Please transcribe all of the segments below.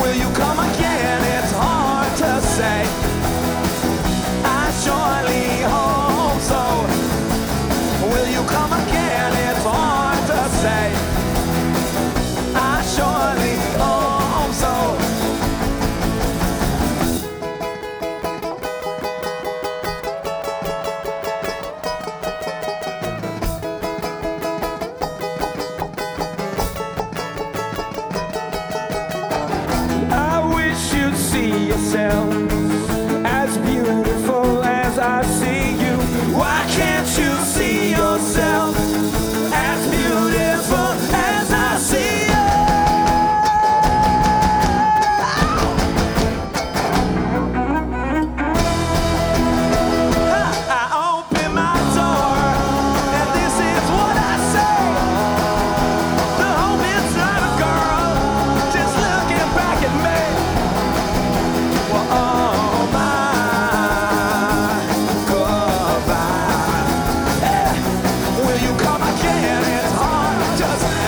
Will you come again? It's hard to say. I surely hope so. Will you come again? It's hard to say. I surely hope so. I wish you'd see yourself as beautiful as I see you. Why can't you see yourself as beautiful as I see you? I open my door, and this is what I say. The hope is not a girl, just looking back at me. Well, oh my goodbye. Will you come again? It's hard to say.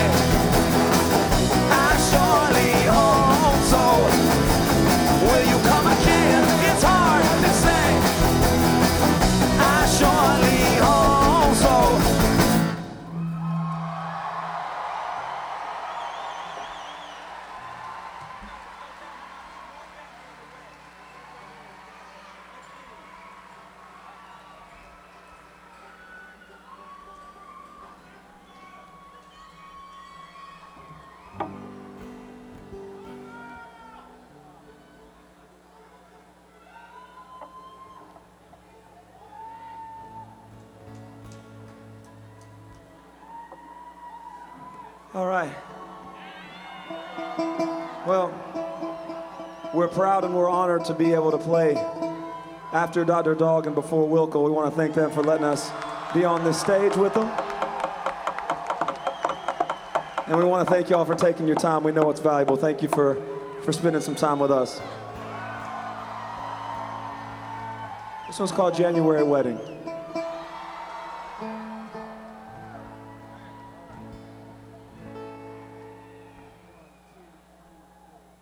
I surely hope so. Will you come again? It's hard to say. I surely hope so. All right. Well, we're proud and we're honored to be able to play after Dr. Dog and before Wilco. We want to thank them for letting us be on this stage with them. And we want to thank y'all for taking your time. We know it's valuable. Thank you for spending some time with us. This one's called January Wedding.